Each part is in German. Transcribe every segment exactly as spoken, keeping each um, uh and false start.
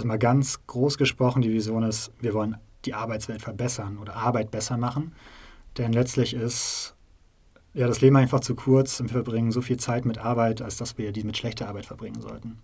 Also mal ganz groß gesprochen, die Vision ist, wir wollen die Arbeitswelt verbessern oder Arbeit besser machen. Denn letztlich ist ja das Leben einfach zu kurz und wir verbringen so viel Zeit mit Arbeit, als dass wir die mit schlechter Arbeit verbringen sollten.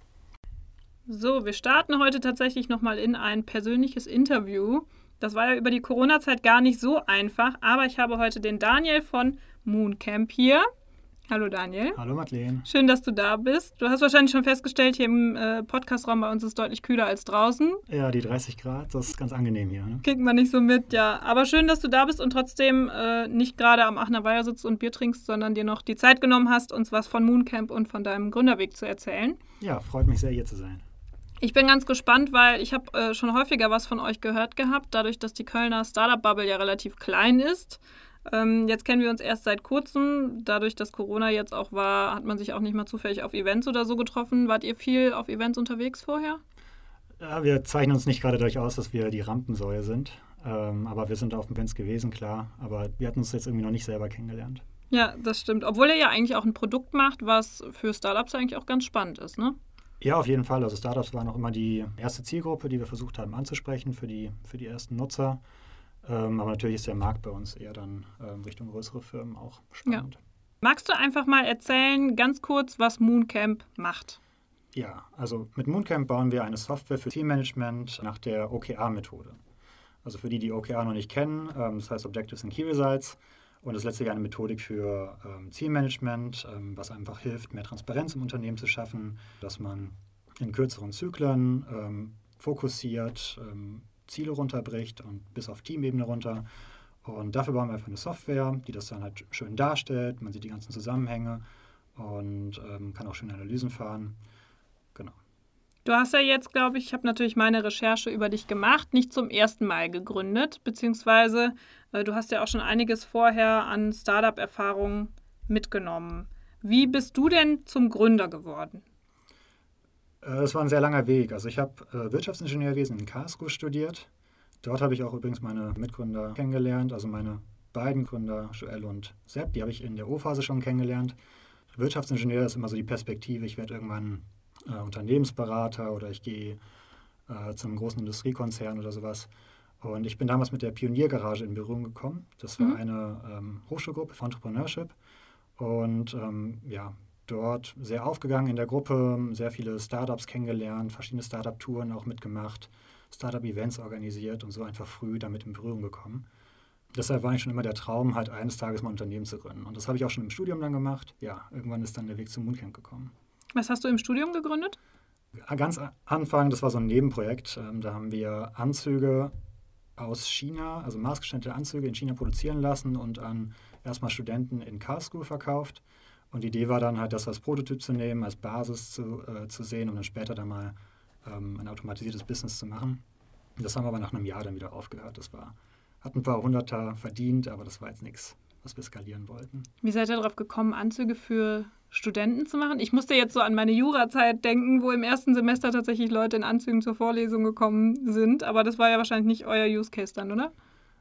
So, wir starten heute tatsächlich nochmal in ein persönliches Interview. Das war ja über die Corona-Zeit gar nicht so einfach, aber ich habe heute den Daniel von Mooncamp hier. Hallo Daniel. Hallo Madeleine. Schön, dass du da bist. Du hast wahrscheinlich schon festgestellt, hier im äh, Podcastraum bei uns ist es deutlich kühler als draußen. Ja, die dreißig Grad, das ist ganz angenehm hier. Ne? Kriegt man nicht so mit, ja. Aber schön, dass du da bist und trotzdem äh, nicht gerade am Aachener Weiher sitzt und Bier trinkst, sondern dir noch die Zeit genommen hast, uns was von Mooncamp und von deinem Gründerweg zu erzählen. Ja, freut mich sehr, hier zu sein. Ich bin ganz gespannt, weil ich habe äh, schon häufiger was von euch gehört gehabt, dadurch, dass die Kölner Startup-Bubble ja relativ klein ist. Ähm, jetzt kennen wir uns erst seit kurzem. Dadurch, dass Corona jetzt auch war, hat man sich auch nicht mal zufällig auf Events oder so getroffen. Wart ihr viel auf Events unterwegs vorher? Ja, wir zeichnen uns nicht gerade dadurch aus, dass wir die Rampensäue sind. Ähm, aber wir sind auf Events gewesen, klar. Aber wir hatten uns jetzt irgendwie noch nicht selber kennengelernt. Ja, das stimmt. Obwohl ihr ja eigentlich auch ein Produkt macht, was für Startups eigentlich auch ganz spannend ist, ne? Ja, auf jeden Fall. Also Startups waren auch immer die erste Zielgruppe, die wir versucht haben anzusprechen für die, für die ersten Nutzer. Ähm, aber natürlich ist der Markt bei uns eher dann ähm, Richtung größere Firmen auch spannend. Ja. Magst du einfach mal erzählen, ganz kurz, was Mooncamp macht? Ja, also mit Mooncamp bauen wir eine Software für Teammanagement nach der O K R-Methode. Also für die, die O K R noch nicht kennen, ähm, das heißt Objectives and Key Results. Und das ist letztlich eine Methodik für ähm, Zielmanagement, ähm, was einfach hilft, mehr Transparenz im Unternehmen zu schaffen, dass man in kürzeren Zyklen ähm, fokussiert, ähm, Ziele runterbricht und bis auf Teamebene runter. Und dafür bauen wir einfach eine Software, die das dann halt schön darstellt. Man sieht die ganzen Zusammenhänge und ähm, kann auch schöne Analysen fahren. Genau. Du hast ja jetzt, glaube ich, ich habe natürlich meine Recherche über dich gemacht, nicht zum ersten Mal gegründet, beziehungsweise äh, du hast ja auch schon einiges vorher an Startup-Erfahrungen mitgenommen. Wie bist du denn zum Gründer geworden? Das war ein sehr langer Weg. Also ich habe äh, Wirtschaftsingenieurwesen in Karlsruhe studiert. Dort habe ich auch übrigens meine Mitgründer kennengelernt, also meine beiden Gründer, Joel und Sepp, die habe ich in der O-Phase schon kennengelernt. Wirtschaftsingenieur ist immer so die Perspektive, ich werde irgendwann äh, Unternehmensberater oder ich gehe äh, zu einem großen Industriekonzern oder sowas. Und ich bin damals mit der Pioniergarage in Berührung gekommen. Das war mhm. eine ähm, Hochschulgruppe für Entrepreneurship. Und ähm, ja, dort sehr aufgegangen in der Gruppe, sehr viele Startups kennengelernt, verschiedene Startup-Touren auch mitgemacht, Startup-Events organisiert und so einfach früh damit in Berührung gekommen. Deshalb war eigentlich schon immer der Traum, halt eines Tages mal ein Unternehmen zu gründen. Und das habe ich auch schon im Studium dann gemacht. Ja, irgendwann ist dann der Weg zum Mooncamp gekommen. Was hast du im Studium gegründet? Ganz Anfang, das war so ein Nebenprojekt. Da haben wir Anzüge aus China, also maßgeschneiderte Anzüge in China produzieren lassen und an erstmal Studenten in Karlsruhe verkauft. Und die Idee war dann halt, das als Prototyp zu nehmen, als Basis zu, äh, zu sehen, um dann später dann mal ähm, ein automatisiertes Business zu machen. Das haben wir aber nach einem Jahr dann wieder aufgehört. Das war, hat ein paar Hunderter verdient, aber das war jetzt nichts, was wir skalieren wollten. Wie seid ihr darauf gekommen, Anzüge für Studenten zu machen? Ich musste jetzt so an meine Jurazeit denken, wo im ersten Semester tatsächlich Leute in Anzügen zur Vorlesung gekommen sind. Aber das war ja wahrscheinlich nicht euer Use Case dann, oder?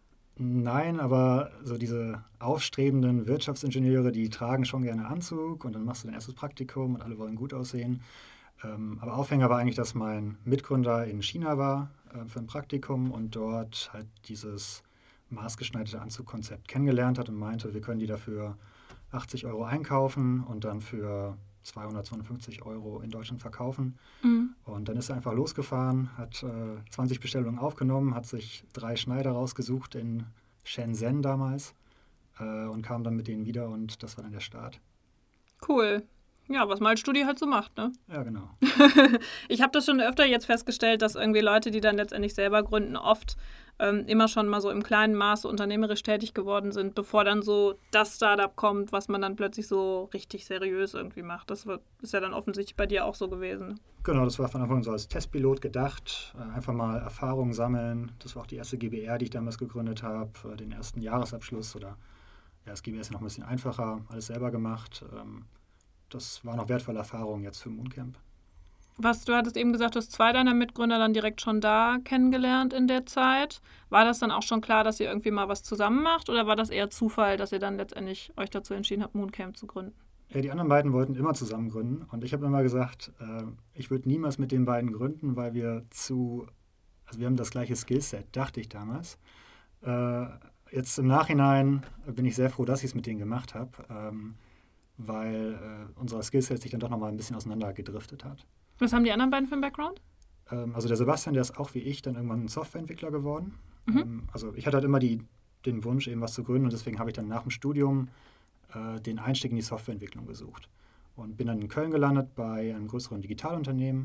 Nein, aber so diese aufstrebenden Wirtschaftsingenieure, die tragen schon gerne Anzug und dann machst du dein erstes Praktikum und alle wollen gut aussehen. Ähm, aber Aufhänger war eigentlich, dass mein Mitgründer in China war äh, für ein Praktikum und dort halt dieses maßgeschneiderte Anzugkonzept kennengelernt hat und meinte, wir können die dafür achtzig Euro einkaufen und dann für zweihundert, zweihundertfünfzig Euro in Deutschland verkaufen. Mhm. Und dann ist er einfach losgefahren, hat äh, zwanzig Bestellungen aufgenommen, hat sich drei Schneider rausgesucht in Shenzhen damals äh, und kam dann mit denen wieder und das war dann der Start. Cool. Ja, was mal Studi halt so macht, ne? Ja, genau. Ich habe das schon öfter jetzt festgestellt, dass irgendwie Leute, die dann letztendlich selber gründen, oft ähm, immer schon mal so im kleinen Maße unternehmerisch tätig geworden sind, bevor dann so das Startup kommt, was man dann plötzlich so richtig seriös irgendwie macht. Das wird, ist ja dann offensichtlich bei dir auch so gewesen. Genau, das war von Anfang an so als Testpilot gedacht. Äh, einfach mal Erfahrungen sammeln. Das war auch die erste G B R, die ich damals gegründet habe. Äh, den ersten Jahresabschluss oder ja, das G B R ist ja noch ein bisschen einfacher, alles selber gemacht. Ähm, Das war noch wertvolle Erfahrung jetzt für Mooncamp. Was, du hattest eben gesagt, du hast zwei deiner Mitgründer dann direkt schon da kennengelernt in der Zeit. War das dann auch schon klar, dass ihr irgendwie mal was zusammen macht oder war das eher Zufall, dass ihr dann letztendlich euch dazu entschieden habt, Mooncamp zu gründen? Ja, die anderen beiden wollten immer zusammen gründen und ich habe immer gesagt, äh, ich würde niemals mit den beiden gründen, weil wir zu, also wir haben das gleiche Skillset, dachte ich damals. Äh, jetzt im Nachhinein bin ich sehr froh, dass ich es mit denen gemacht habe, ähm, weil äh, unser Skillset sich dann doch nochmal ein bisschen auseinandergedriftet hat. Was haben die anderen beiden für einen Background? Ähm, also der Sebastian, der ist auch wie ich dann irgendwann ein Softwareentwickler geworden. Mhm. Ähm, also ich hatte halt immer die, den Wunsch, eben was zu gründen und deswegen habe ich dann nach dem Studium den Einstieg in die Softwareentwicklung gesucht und bin dann in Köln gelandet bei einem größeren Digitalunternehmen.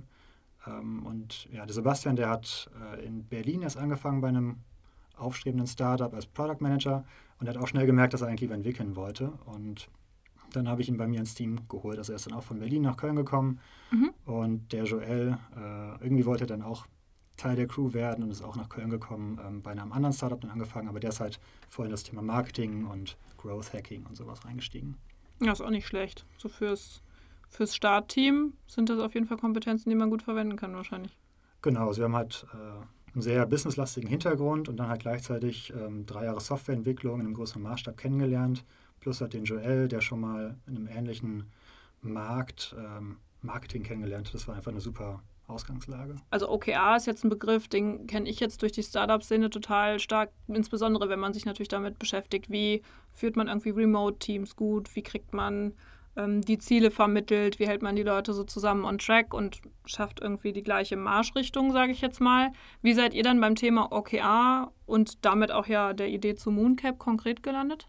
Und ja, der Sebastian, der hat in Berlin erst angefangen bei einem aufstrebenden Startup als Product Manager und hat auch schnell gemerkt, dass er eigentlich lieber entwickeln wollte. Und dann habe ich ihn bei mir ins Team geholt. Also er ist dann auch von Berlin nach Köln gekommen. Mhm. Und der Joel, äh, irgendwie wollte er dann auch Teil der Crew werden und ist auch nach Köln gekommen, ähm, bei einem anderen Startup dann angefangen, aber der ist halt voll in das Thema Marketing und Growth Hacking und sowas reingestiegen. Ja, ist auch nicht schlecht. So fürs, fürs Startteam sind das auf jeden Fall Kompetenzen, die man gut verwenden kann wahrscheinlich. Genau, also wir haben halt äh, einen sehr businesslastigen Hintergrund und dann halt gleichzeitig ähm, drei Jahre Softwareentwicklung in einem größeren Maßstab kennengelernt, plus halt den Joel, der schon mal in einem ähnlichen Markt ähm, Marketing kennengelernt hat. Das war einfach eine super Ausgangslage. Also O K R ist jetzt ein Begriff, den kenne ich jetzt durch die Startup-Szene total stark, insbesondere wenn man sich natürlich damit beschäftigt, wie führt man irgendwie Remote-Teams gut, wie kriegt man ähm, die Ziele vermittelt, wie hält man die Leute so zusammen on track und schafft irgendwie die gleiche Marschrichtung, sage ich jetzt mal. Wie seid ihr dann beim Thema O K R und damit auch ja der Idee zu Mooncap konkret gelandet?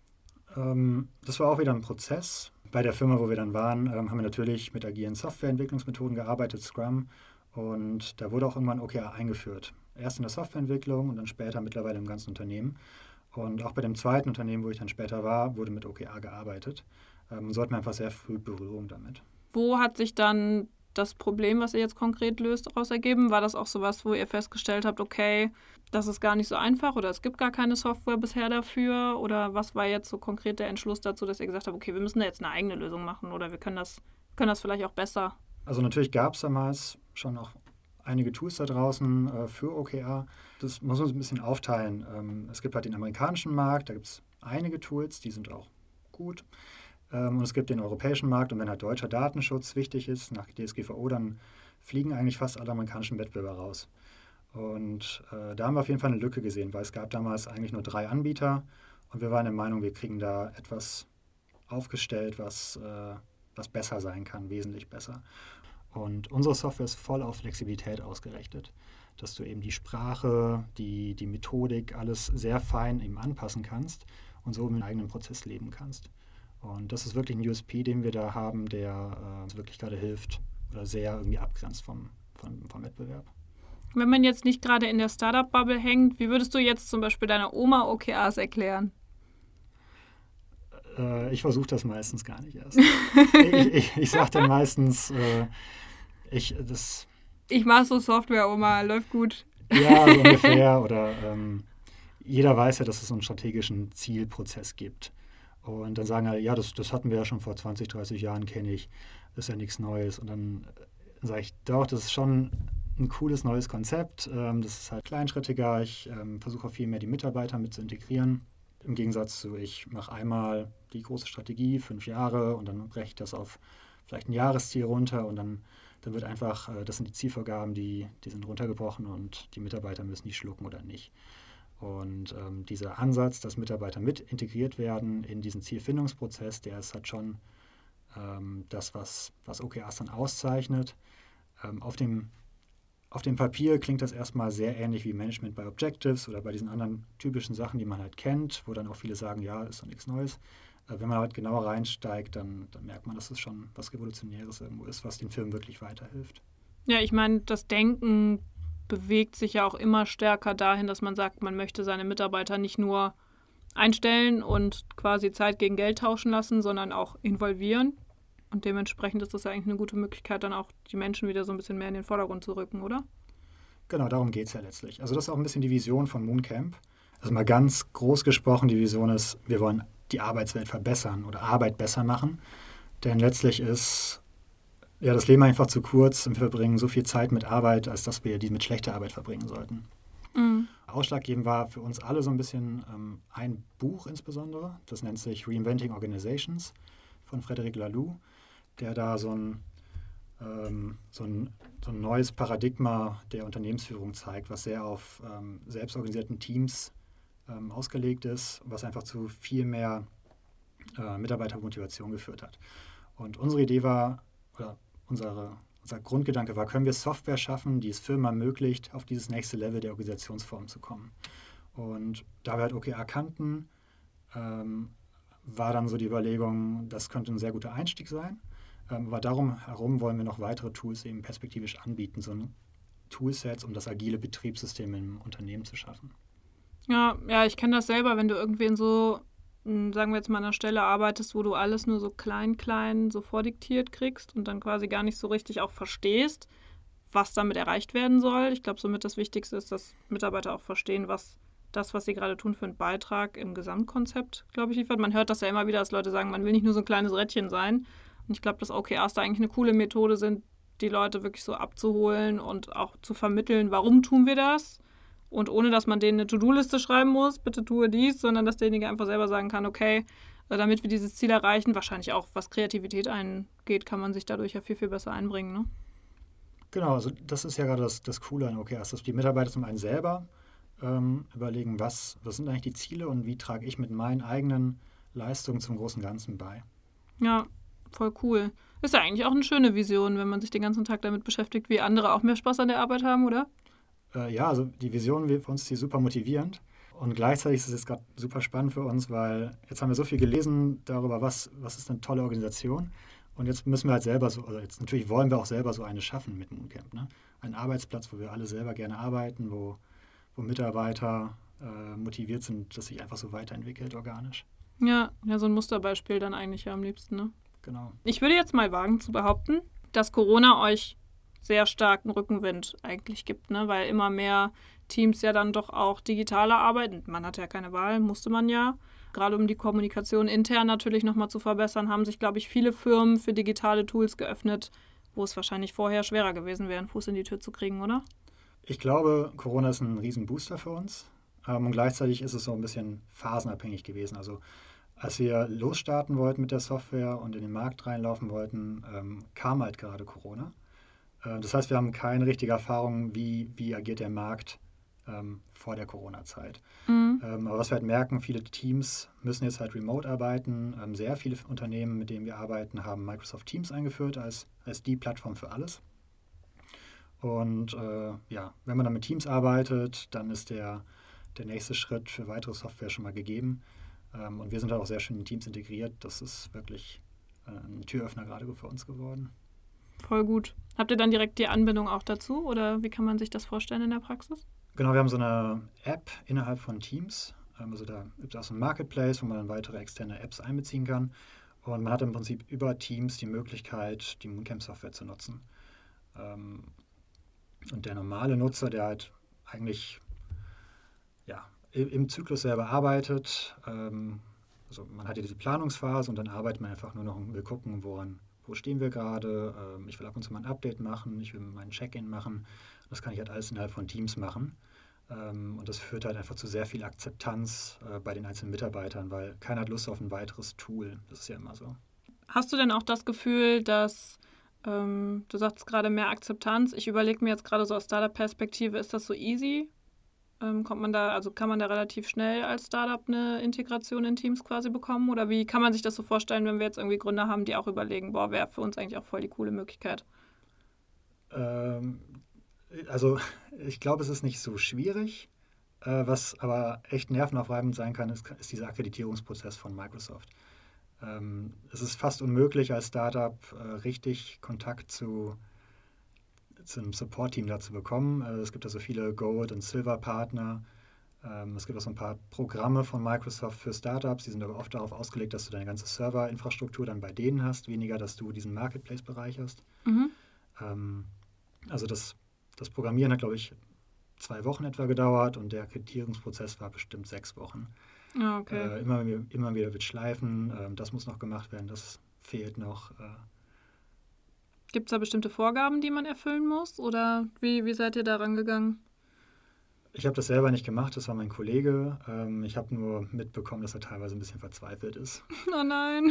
Ähm, das war auch wieder ein Prozess. Bei der Firma, wo wir dann waren, ähm, haben wir natürlich mit agilen Softwareentwicklungsmethoden gearbeitet, Scrum. Und da wurde auch irgendwann O K R eingeführt. Erst in der Softwareentwicklung und dann später mittlerweile im ganzen Unternehmen. Und auch bei dem zweiten Unternehmen, wo ich dann später war, wurde mit O K R gearbeitet. Ähm, und so hatten wir einfach sehr früh Berührung damit. Wo hat sich dann das Problem, was ihr jetzt konkret löst, daraus ergeben? War das auch sowas, wo ihr festgestellt habt, okay, das ist gar nicht so einfach oder es gibt gar keine Software bisher dafür? Oder was war jetzt so konkret der Entschluss dazu, dass ihr gesagt habt, okay, wir müssen da jetzt eine eigene Lösung machen oder wir können das, können das vielleicht auch besser? Also natürlich gab es damals schon auch einige Tools da draußen äh, für O K R. Das muss man so ein bisschen aufteilen. Ähm, es gibt halt den amerikanischen Markt, da gibt es einige Tools, die sind auch gut. Ähm, und es gibt den europäischen Markt und wenn halt deutscher Datenschutz wichtig ist, nach D S G V O, dann fliegen eigentlich fast alle amerikanischen Wettbewerber raus. Und äh, da haben wir auf jeden Fall eine Lücke gesehen, weil es gab damals eigentlich nur drei Anbieter und wir waren der Meinung, wir kriegen da etwas aufgestellt, was, äh, was besser sein kann, wesentlich besser. Und unsere Software ist voll auf Flexibilität ausgerichtet, dass du eben die Sprache, die, die Methodik, alles sehr fein eben anpassen kannst und so mit einem eigenen Prozess leben kannst. Und das ist wirklich ein U S P, den wir da haben, der äh, uns wirklich gerade hilft oder sehr irgendwie abgrenzt vom, vom, vom Wettbewerb. Wenn man jetzt nicht gerade in der Startup-Bubble hängt, wie würdest du jetzt zum Beispiel deiner Oma O K Rs erklären? Äh, ich versuche das meistens gar nicht erst. ich ich, ich sage dann meistens, äh, ich das... Ich mache so Software, Oma, läuft gut. Ja, so ungefähr. Oder ähm, jeder weiß ja, dass es so einen strategischen Zielprozess gibt. Und dann sagen alle, ja, das, das hatten wir ja schon vor zwanzig, dreißig Jahren, kenne ich. Das ist ja nichts Neues. Und dann sage ich, doch, das ist schon ein cooles neues Konzept. Ähm, das ist halt kleinschrittiger. Ich ähm, versuche auch viel mehr die Mitarbeiter mit zu integrieren. Im Gegensatz zu, ich mache einmal die große Strategie, fünf Jahre, und dann breche ich das auf vielleicht ein Jahresziel runter und dann, dann wird einfach, äh, das sind die Zielvorgaben, die, die sind runtergebrochen und die Mitarbeiter müssen die schlucken oder nicht. Und ähm, dieser Ansatz, dass Mitarbeiter mit integriert werden in diesen Zielfindungsprozess, der ist halt schon ähm, das, was, was O K Rs dann auszeichnet. Ähm, auf dem Auf dem Papier klingt das erstmal sehr ähnlich wie Management by Objectives oder bei diesen anderen typischen Sachen, die man halt kennt, wo dann auch viele sagen, ja, ist doch nichts Neues. Äh, wenn man halt genauer reinsteigt, dann, dann merkt man, dass es schon was Revolutionäres irgendwo ist, was den Firmen wirklich weiterhilft. Ja, ich meine, das Denken bewegt sich ja auch immer stärker dahin, dass man sagt, man möchte seine Mitarbeiter nicht nur einstellen und quasi Zeit gegen Geld tauschen lassen, sondern auch involvieren. Und dementsprechend ist das ja eigentlich eine gute Möglichkeit, dann auch die Menschen wieder so ein bisschen mehr in den Vordergrund zu rücken, oder? Genau, darum geht es ja letztlich. Also das ist auch ein bisschen die Vision von Mooncamp. Also mal ganz groß gesprochen, die Vision ist, wir wollen die Arbeitswelt verbessern oder Arbeit besser machen. Denn letztlich ist ja das Leben einfach zu kurz und wir verbringen so viel Zeit mit Arbeit, als dass wir die mit schlechter Arbeit verbringen sollten. Mhm. Ausschlaggebend war für uns alle so ein bisschen ähm, ein Buch insbesondere, das nennt sich Reinventing Organizations von Frederic Laloux, der da so ein, ähm, so ein, so ein neues Paradigma der Unternehmensführung zeigt, was sehr auf ähm, selbstorganisierten Teams ähm, ausgelegt ist, was einfach zu viel mehr äh, Mitarbeitermotivation geführt hat. Und unsere Idee war, oder unsere, unser Grundgedanke war, können wir Software schaffen, die es Firmen ermöglicht, auf dieses nächste Level der Organisationsform zu kommen. Und da wir halt O K R kannten, ähm, war dann so die Überlegung, das könnte ein sehr guter Einstieg sein. Ähm, aber darum herum wollen wir noch weitere Tools eben perspektivisch anbieten, so ein Toolsets, um das agile Betriebssystem im Unternehmen zu schaffen. Ja, ja, ich kenne das selber, wenn du irgendwie in so, sagen wir jetzt mal, an einer Stelle arbeitest, wo du alles nur so klein, klein so vordiktiert kriegst und dann quasi gar nicht so richtig auch verstehst, was damit erreicht werden soll. Ich glaube, somit das Wichtigste ist, dass Mitarbeiter auch verstehen, was das, was sie gerade tun, für einen Beitrag im Gesamtkonzept, glaube ich, liefert. Man hört das ja immer wieder, dass Leute sagen, man will nicht nur so ein kleines Rädchen sein. Und ich glaube, dass O K Rs da eigentlich eine coole Methode sind, die Leute wirklich so abzuholen und auch zu vermitteln, warum tun wir das? Und ohne, dass man denen eine To-Do-Liste schreiben muss, bitte tue dies, sondern dass derjenige einfach selber sagen kann, okay, damit wir dieses Ziel erreichen, wahrscheinlich auch was Kreativität eingeht, kann man sich dadurch ja viel, viel besser einbringen, ne? Genau, also das ist ja gerade das, das Coole an O K Rs, dass die Mitarbeiter zum einen selber ähm, überlegen, was, was sind eigentlich die Ziele und wie trage ich mit meinen eigenen Leistungen zum großen Ganzen bei. Ja, voll cool. Ist ja eigentlich auch eine schöne Vision, wenn man sich den ganzen Tag damit beschäftigt, wie andere auch mehr Spaß an der Arbeit haben, oder? Äh, ja, also die Vision für uns ist die super motivierend und gleichzeitig ist es jetzt gerade super spannend für uns, weil jetzt haben wir so viel gelesen darüber, was, was ist eine tolle Organisation und jetzt müssen wir halt selber so, also jetzt natürlich wollen wir auch selber so eine schaffen mit Mooncamp, ne? Einen Arbeitsplatz, wo wir alle selber gerne arbeiten, wo, wo Mitarbeiter äh, motiviert sind, dass sich einfach so weiterentwickelt organisch. Ja, ja, so ein Musterbeispiel dann eigentlich ja am liebsten, ne? Genau. Ich würde jetzt mal wagen zu behaupten, dass Corona euch sehr starken Rückenwind eigentlich gibt, ne? Weil immer mehr Teams ja dann doch auch digitaler arbeiten. Man hatte ja keine Wahl, musste man ja. Gerade um die Kommunikation intern natürlich nochmal zu verbessern, haben sich, glaube ich, viele Firmen für digitale Tools geöffnet, wo es wahrscheinlich vorher schwerer gewesen wäre, einen Fuß in die Tür zu kriegen, oder? Ich glaube, Corona ist ein riesen Booster für uns ähm, und gleichzeitig ist es so ein bisschen phasenabhängig gewesen. Also als wir losstarten wollten mit der Software und in den Markt reinlaufen wollten, ähm, kam halt gerade Corona. Äh, das heißt, wir haben keine richtige Erfahrung, wie, wie agiert der Markt ähm, vor der Corona-Zeit. Mhm. Ähm, aber was wir halt merken, viele Teams müssen jetzt halt remote arbeiten. Ähm, sehr viele Unternehmen, mit denen wir arbeiten, haben Microsoft Teams eingeführt als, als die Plattform für alles. Und äh, ja, wenn man dann mit Teams arbeitet, dann ist der, der nächste Schritt für weitere Software schon mal gegeben. Ähm, und wir sind halt auch sehr schön in Teams integriert. Das ist wirklich äh, ein Türöffner gerade für uns geworden. Voll gut. Habt ihr dann direkt die Anbindung auch dazu oder wie kann man sich das vorstellen in der Praxis? Genau, wir haben so eine App innerhalb von Teams. Ähm, also da gibt es auch so ein Marketplace, wo man dann weitere externe Apps einbeziehen kann. Und man hat im Prinzip über Teams die Möglichkeit, die Mooncamp-Software zu nutzen. Ähm, Und der normale Nutzer, der halt eigentlich ja, im Zyklus selber arbeitet, ähm, also man hat ja diese Planungsphase und dann arbeitet man einfach nur noch und will gucken, woran, wo stehen wir gerade. Ähm, ich will ab und zu mal ein Update machen, ich will meinen Check-in machen. Das kann ich halt alles innerhalb von Teams machen. Ähm, und das führt halt einfach zu sehr viel Akzeptanz äh, bei den einzelnen Mitarbeitern, weil keiner hat Lust auf ein weiteres Tool. Das ist ja immer so. Hast du denn auch das Gefühl, dass ähm, du sagst gerade mehr Akzeptanz? Ich überlege mir jetzt gerade so aus Startup-Perspektive, ist das so easy? Ähm, kommt man da, also kann man da relativ schnell als Startup eine Integration in Teams quasi bekommen? Oder wie kann man sich das so vorstellen, wenn wir jetzt irgendwie Gründer haben, die auch überlegen, boah, wäre für uns eigentlich auch voll die coole Möglichkeit? Ähm, also ich glaube, es ist nicht so schwierig. Äh, was aber echt nervenaufreibend sein kann, ist, ist dieser Akkreditierungsprozess von Microsoft. Ähm, es ist fast unmöglich als Startup äh, richtig Kontakt zu, zu einem Support-Team da zu bekommen. Äh, es gibt ja so viele Gold- und Silver-Partner. Ähm, es gibt auch so ein paar Programme von Microsoft für Startups, die sind aber oft darauf ausgelegt, dass du deine ganze Serverinfrastruktur dann bei denen hast, weniger, dass du diesen Marketplace-Bereich hast. Mhm. Ähm, also das, das Programmieren hat, glaube ich, zwei Wochen etwa gedauert und der Akkreditierungsprozess war bestimmt sechs Wochen. Ah, okay. Äh, immer, immer wieder wird schleifen, äh, das muss noch gemacht werden, das fehlt noch. Äh. Gibt es da bestimmte Vorgaben, die man erfüllen muss? Oder wie, wie seid ihr da rangegangen? Ich habe das selber nicht gemacht, das war mein Kollege. Ähm, ich habe nur mitbekommen, dass er teilweise ein bisschen verzweifelt ist. Oh nein.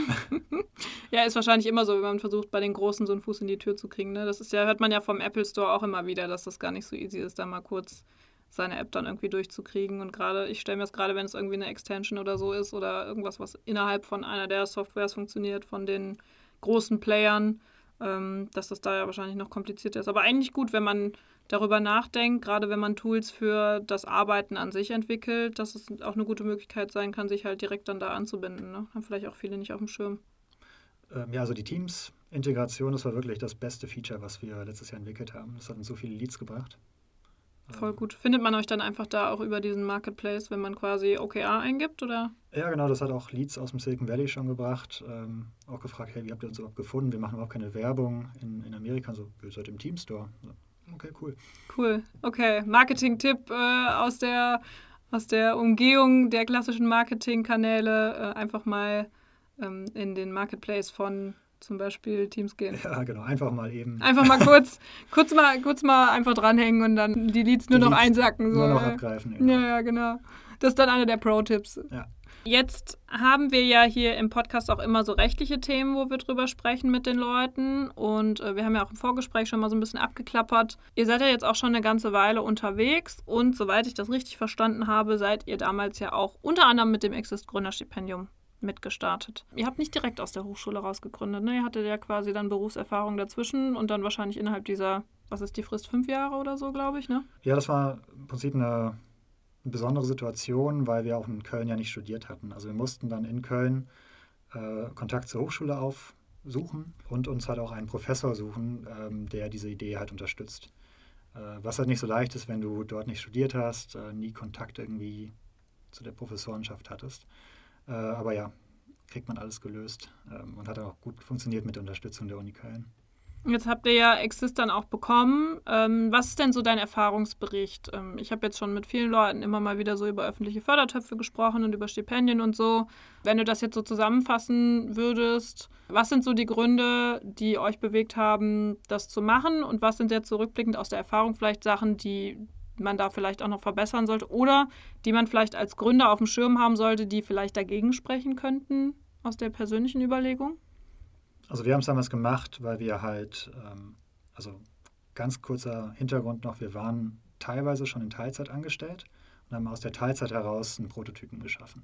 Ja, ist wahrscheinlich immer so, wenn man versucht, bei den Großen so einen Fuß in die Tür zu kriegen. Ne? Das ist ja, hört man ja vom Apple Store auch immer wieder, dass das gar nicht so easy ist, da mal kurz seine App dann irgendwie durchzukriegen. Und gerade, ich stelle mir das gerade, wenn es irgendwie eine Extension oder so ist oder irgendwas, was innerhalb von einer der Softwares funktioniert, von den großen Playern, ähm, dass das da ja wahrscheinlich noch komplizierter ist. Aber eigentlich gut, wenn man darüber nachdenkt, gerade wenn man Tools für das Arbeiten an sich entwickelt, dass es auch eine gute Möglichkeit sein kann, sich halt direkt dann da anzubinden. Ne? Haben vielleicht auch viele nicht auf dem Schirm. Ähm, ja, also die Teams-Integration, das war wirklich das beste Feature, was wir letztes Jahr entwickelt haben. Das hat uns so viele Leads gebracht. Voll gut. Findet man euch dann einfach da auch über diesen Marketplace, wenn man quasi O K R eingibt, oder? Ja, genau, das hat auch Leads aus dem Silicon Valley schon gebracht. Ähm, auch gefragt, hey, wie habt ihr uns überhaupt gefunden? Wir machen überhaupt keine Werbung in, in Amerika. So, ihr seid im Teamstore. So, okay, cool. Cool. Okay, Marketing-Tipp äh, aus, der, aus der Umgehung der klassischen Marketingkanäle äh, einfach mal ähm, in den Marketplace von zum Beispiel Teams gehen. Ja, genau, einfach mal eben. Einfach mal kurz, kurz mal, kurz mal einfach dranhängen und dann die Leads nur die noch Leads einsacken. So. Nur noch abgreifen. Genau. Ja, ja, genau. Das ist dann einer der Pro-Tipps. Ja. Jetzt haben wir ja hier im Podcast auch immer so rechtliche Themen, wo wir drüber sprechen mit den Leuten. Und äh, wir haben ja auch im Vorgespräch schon mal so ein bisschen abgeklappert. Ihr seid ja jetzt auch schon eine ganze Weile unterwegs und soweit ich das richtig verstanden habe, seid ihr damals ja auch unter anderem mit dem Exist-Gründerstipendium mitgestartet. Ihr habt nicht direkt aus der Hochschule raus gegründet, ne? Ihr hattet ja quasi dann Berufserfahrung dazwischen und dann wahrscheinlich innerhalb dieser, was ist die Frist, fünf Jahre oder so, glaube ich, ne? Ja, das war im Prinzip eine besondere Situation, weil wir auch in Köln ja nicht studiert hatten. Also wir mussten dann in Köln äh, Kontakt zur Hochschule aufsuchen und uns halt auch einen Professor suchen, ähm, der diese Idee halt unterstützt. Äh, was halt nicht so leicht ist, wenn du dort nicht studiert hast, äh, nie Kontakt irgendwie zu der Professorenschaft hattest. Äh, aber ja, kriegt man alles gelöst ähm, und hat auch gut funktioniert mit der Unterstützung der Uni Köln. Jetzt habt ihr ja Exist dann auch bekommen. Ähm, was ist denn so dein Erfahrungsbericht? Ähm, ich habe jetzt schon mit vielen Leuten immer mal wieder so über öffentliche Fördertöpfe gesprochen und über Stipendien und so. Wenn du das jetzt so zusammenfassen würdest, was sind so die Gründe, die euch bewegt haben, das zu machen? Und was sind jetzt zurückblickend aus der Erfahrung vielleicht Sachen, die man da vielleicht auch noch verbessern sollte oder die man vielleicht als Gründer auf dem Schirm haben sollte, die vielleicht dagegen sprechen könnten aus der persönlichen Überlegung? Also wir haben es damals gemacht, weil wir halt, ähm, also ganz kurzer Hintergrund noch, wir waren teilweise schon in Teilzeit angestellt und haben aus der Teilzeit heraus einen Prototypen geschaffen.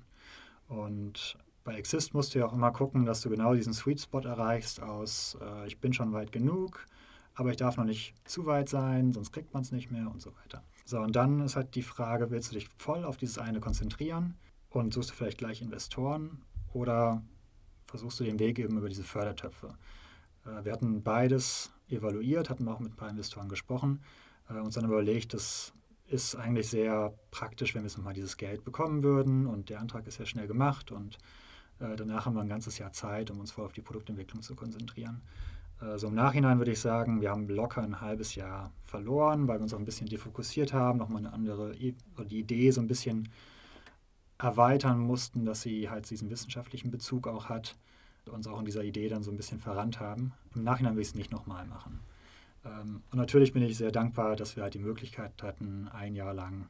Und bei Exist musst du ja auch immer gucken, dass du genau diesen Sweet Spot erreichst aus, äh, ich bin schon weit genug, aber ich darf noch nicht zu weit sein, sonst kriegt man es nicht mehr und so weiter. So, und dann ist halt die Frage, willst du dich voll auf dieses eine konzentrieren und suchst du vielleicht gleich Investoren oder versuchst du den Weg eben über diese Fördertöpfe? Äh, wir hatten beides evaluiert, hatten auch mit ein paar Investoren gesprochen, äh, uns dann überlegt, das ist eigentlich sehr praktisch, wenn wir jetzt nochmal dieses Geld bekommen würden und der Antrag ist ja schnell gemacht und äh, danach haben wir ein ganzes Jahr Zeit, um uns voll auf die Produktentwicklung zu konzentrieren. So im Nachhinein würde ich sagen, wir haben locker ein halbes Jahr verloren, weil wir uns auch ein bisschen defokussiert haben, nochmal eine andere, die Idee so ein bisschen erweitern mussten, dass sie halt diesen wissenschaftlichen Bezug auch hat, uns auch in dieser Idee dann so ein bisschen verrannt haben. Im Nachhinein will ich es nicht nochmal machen. Und natürlich bin ich sehr dankbar, dass wir halt die Möglichkeit hatten, ein Jahr lang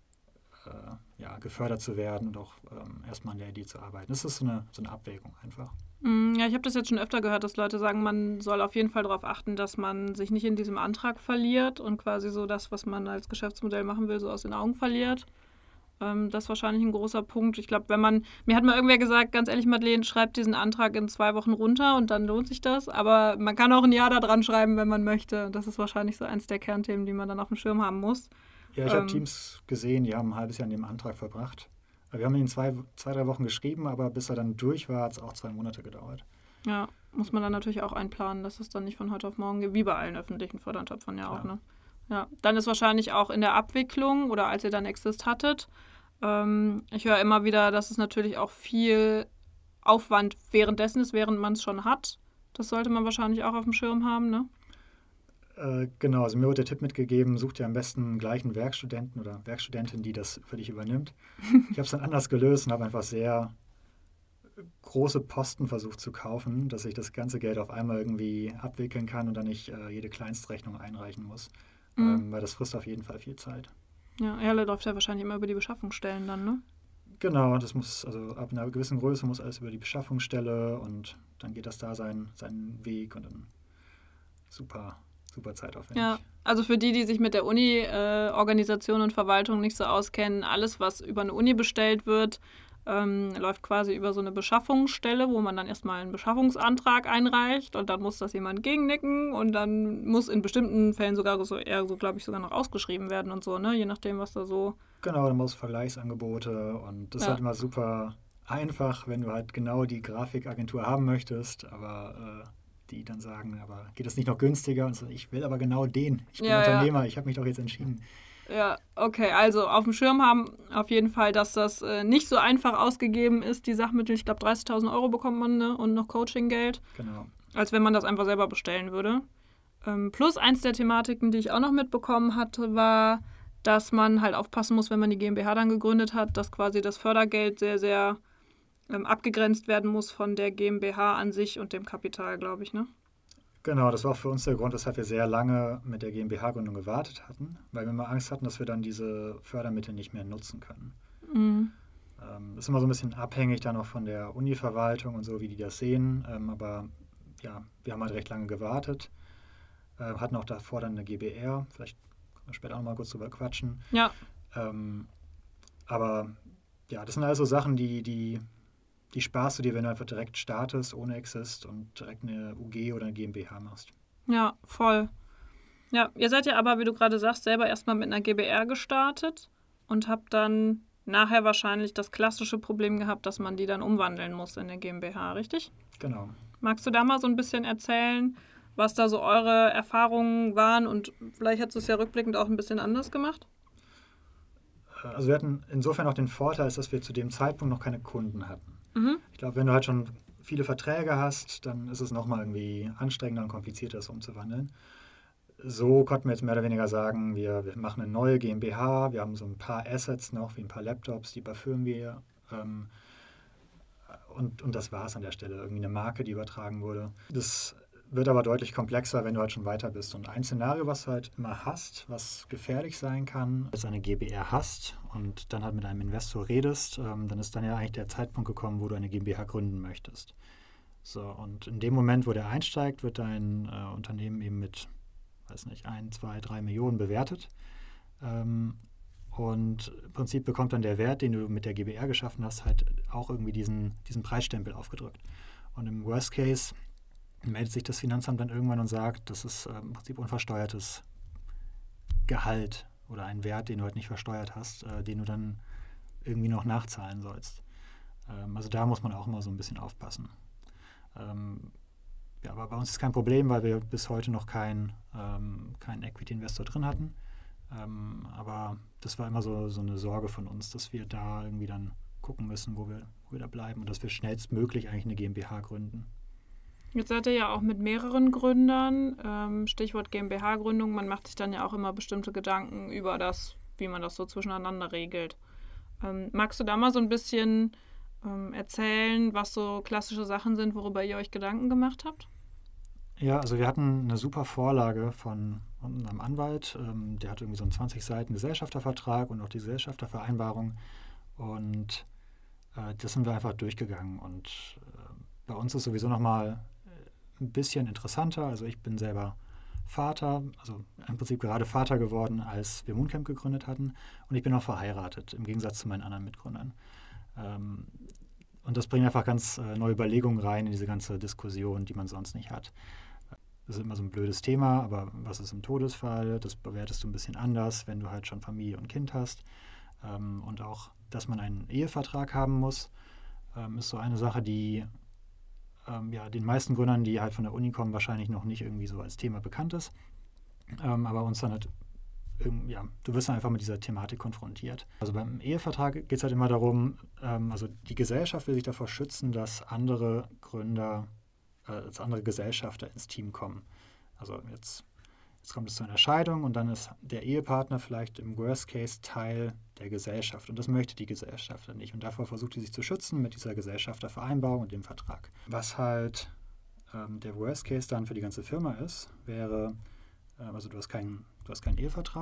äh, ja, gefördert zu werden und auch ähm, erstmal an der Idee zu arbeiten. Das ist so eine, so eine Abwägung einfach. Ja, ich habe das jetzt schon öfter gehört, dass Leute sagen, man soll auf jeden Fall darauf achten, dass man sich nicht in diesem Antrag verliert und quasi so das, was man als Geschäftsmodell machen will, so aus den Augen verliert. Ähm, das ist wahrscheinlich ein großer Punkt. Ich glaube, wenn man, mir hat mal irgendwer gesagt, ganz ehrlich, Madeleine, schreibt diesen Antrag in zwei Wochen runter und dann lohnt sich das. Aber man kann auch ein Jahr da dran schreiben, wenn man möchte. Das ist wahrscheinlich so eins der Kernthemen, die man dann auf dem Schirm haben muss. Ja, ich ähm, habe Teams gesehen, die haben ein halbes Jahr an dem Antrag verbracht. Wir haben ihn zwei, zwei, drei Wochen geschrieben, aber bis er dann durch war, hat es auch zwei Monate gedauert. Ja, muss man dann natürlich auch einplanen, dass es dann nicht von heute auf morgen geht, wie bei allen öffentlichen Fördertöpfern ja auch. Ne? Ja, dann ist wahrscheinlich auch in der Abwicklung oder als ihr dann Exist hattet, ähm, ich höre immer wieder, dass es natürlich auch viel Aufwand währenddessen ist, während man es schon hat. Das sollte man wahrscheinlich auch auf dem Schirm haben, ne? Genau, also mir wurde der Tipp mitgegeben, such dir am besten gleich einen Werkstudenten oder Werkstudentin, die das für dich übernimmt. Ich habe es dann anders gelöst und habe einfach sehr große Posten versucht zu kaufen, dass ich das ganze Geld auf einmal irgendwie abwickeln kann und dann nicht äh, jede Kleinstrechnung einreichen muss, mhm. ähm, weil das frisst auf jeden Fall viel Zeit. Ja, Erle läuft ja wahrscheinlich immer über die Beschaffungsstellen dann, ne? Genau, das muss, also ab einer gewissen Größe muss alles über die Beschaffungsstelle und dann geht das da seinen, seinen Weg und dann super, super zeitaufwendig. Ja, also für die, die sich mit der Uni-Organisation äh, und Verwaltung nicht so auskennen, alles, was über eine Uni bestellt wird, ähm, läuft quasi über so eine Beschaffungsstelle, wo man dann erstmal einen Beschaffungsantrag einreicht und dann muss das jemand gegennicken und dann muss in bestimmten Fällen sogar so eher so, glaube ich, sogar noch ausgeschrieben werden und so, ne? Je nachdem, was da so. Genau, dann muss Vergleichsangebote und das ja. ist halt immer super einfach, wenn du halt genau die Grafikagentur haben möchtest, aber äh, die dann sagen, aber geht das nicht noch günstiger? Und so, ich will aber genau den. Ich bin ja, Unternehmer, ja. ich habe mich doch jetzt entschieden. Ja, okay, also auf dem Schirm haben auf jeden Fall, dass das äh, nicht so einfach ausgegeben ist, die Sachmittel. Ich glaube, dreißigtausend Euro bekommt man, ne? Und noch Coaching-Geld. Genau. Als wenn man das einfach selber bestellen würde. Ähm, plus eins der Thematiken, die ich auch noch mitbekommen hatte, war, dass man halt aufpassen muss, wenn man die GmbH dann gegründet hat, dass quasi das Fördergeld sehr, sehr ähm, abgegrenzt werden muss von der GmbH an sich und dem Kapital, glaube ich, ne? Genau, das war auch für uns der Grund, weshalb wir sehr lange mit der GmbH-Gründung gewartet hatten, weil wir immer Angst hatten, dass wir dann diese Fördermittel nicht mehr nutzen können. Mhm. Ähm, ist immer so ein bisschen abhängig dann auch von der Uni-Verwaltung und so, wie die das sehen. Ähm, aber ja, wir haben halt recht lange gewartet, äh, hatten auch davor dann eine G B R, vielleicht können wir später auch noch mal kurz drüber quatschen. Ja. Ähm, aber ja, das sind also Sachen, die, die Die sparst du dir, wenn du einfach direkt startest, ohne Exist und direkt eine U G oder eine GmbH machst. Ja, voll. Ja, ihr seid ja aber, wie du gerade sagst, selber erstmal mit einer G b R gestartet und habt dann nachher wahrscheinlich das klassische Problem gehabt, dass man die dann umwandeln muss in eine GmbH, richtig? Genau. Magst du da mal so ein bisschen erzählen, was da so eure Erfahrungen waren und vielleicht hast du es ja rückblickend auch ein bisschen anders gemacht? Also wir hatten insofern auch den Vorteil, dass wir zu dem Zeitpunkt noch keine Kunden hatten. Mhm. Ich glaube, wenn du halt schon viele Verträge hast, dann ist es nochmal irgendwie anstrengender und komplizierter, das umzuwandeln. So konnten wir jetzt mehr oder weniger sagen, wir, wir machen eine neue GmbH, wir haben so ein paar Assets noch, wie ein paar Laptops, die überführen wir. Ähm, und, und das war es an der Stelle, irgendwie eine Marke, die übertragen wurde. Das wird aber deutlich komplexer, wenn du halt schon weiter bist. Und ein Szenario, was du halt immer hast, was gefährlich sein kann, ist eine G B R hast und dann halt mit einem Investor redest, ähm, dann ist dann ja eigentlich der Zeitpunkt gekommen, wo du eine GmbH gründen möchtest. So, und in dem Moment, wo der einsteigt, wird dein äh, Unternehmen eben mit, weiß nicht, ein, zwei, drei Millionen bewertet. Ähm, und im Prinzip bekommt dann der Wert, den du mit der G B R geschaffen hast, halt auch irgendwie diesen, diesen Preisstempel aufgedrückt. Und im Worst Case meldet sich das Finanzamt dann irgendwann und sagt, das ist äh, im Prinzip unversteuertes Gehalt oder ein Wert, den du halt nicht versteuert hast, äh, den du dann irgendwie noch nachzahlen sollst. Ähm, also da muss man auch immer so ein bisschen aufpassen. Ähm, ja, aber bei uns ist kein Problem, weil wir bis heute noch keinen ähm, kein Equity-Investor drin hatten. Ähm, aber das war immer so, so eine Sorge von uns, dass wir da irgendwie dann gucken müssen, wo wir, wo wir da bleiben und dass wir schnellstmöglich eigentlich eine GmbH gründen. Jetzt seid ihr ja auch mit mehreren Gründern, ähm, Stichwort GmbH-Gründung, man macht sich dann ja auch immer bestimmte Gedanken über das, wie man das so zwischeneinander regelt. Ähm, magst du da mal so ein bisschen ähm, erzählen, was so klassische Sachen sind, worüber ihr euch Gedanken gemacht habt? Ja, also wir hatten eine super Vorlage von einem Anwalt, ähm, der hat irgendwie so einen zwanzig Seiten Gesellschaftervertrag und auch die Gesellschaftervereinbarung und äh, das sind wir einfach durchgegangen und äh, bei uns ist sowieso nochmal ein bisschen interessanter. Also ich bin selber Vater, also im Prinzip gerade Vater geworden, als wir Mooncamp gegründet hatten. Und ich bin auch verheiratet, im Gegensatz zu meinen anderen Mitgründern. Ähm, und das bringt einfach ganz äh, neue Überlegungen rein in diese ganze Diskussion, die man sonst nicht hat. Das ist immer so ein blödes Thema, aber was ist im Todesfall? Das bewertest du ein bisschen anders, wenn du halt schon Familie und Kind hast. Ähm, und auch, dass man einen Ehevertrag haben muss, ähm, ist so eine Sache, die Ähm, ja, den meisten Gründern, die halt von der Uni kommen, wahrscheinlich noch nicht irgendwie so als Thema bekannt ist. Ähm, aber uns dann halt, ja, du wirst dann einfach mit dieser Thematik konfrontiert. Also beim Ehevertrag geht es halt immer darum, ähm, also die Gesellschaft will sich davor schützen, dass andere Gründer, äh, als andere Gesellschafter ins Team kommen. Also jetzt, jetzt kommt es zu einer Scheidung und dann ist der Ehepartner vielleicht im Worst Case Teil der Gesellschaft und das möchte die Gesellschafter nicht und davor versucht sie sich zu schützen mit dieser Gesellschaftervereinbarung und dem Vertrag. Was halt ähm, der Worst Case dann für die ganze Firma ist, wäre, äh, also du hast keinen, du hast keinen Ehevertrag